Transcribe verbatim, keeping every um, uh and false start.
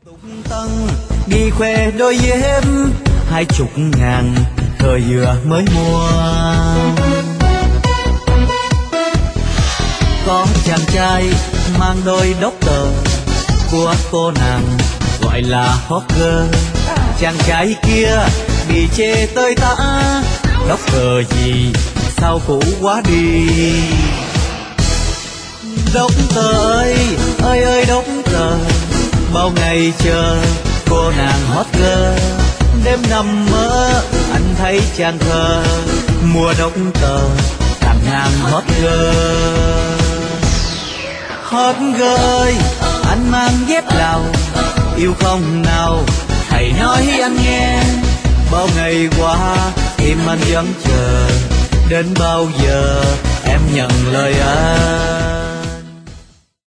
Tân đi khoe đôi dép hai chục ngàn thời vừa mới mua. Có chàng trai mang đôi doctor của cô nàng gọi là hot girl. Chàng trai kia bị chê tơi tả, doctor gì sao cũ quá đi. Doctor ơi ơi ơi doctor, bao ngày chờ cô nàng hot girl. Đêm nằm mơ anh thấy chàng thơ, mùa doctor càng ngàn hot girl. Hot girl ơi anh mang dép Lào, yêu không nào hãy nói anh nghe. Bao ngày qua tim anh vẫn chờ, đến bao giờ em nhận lời anh.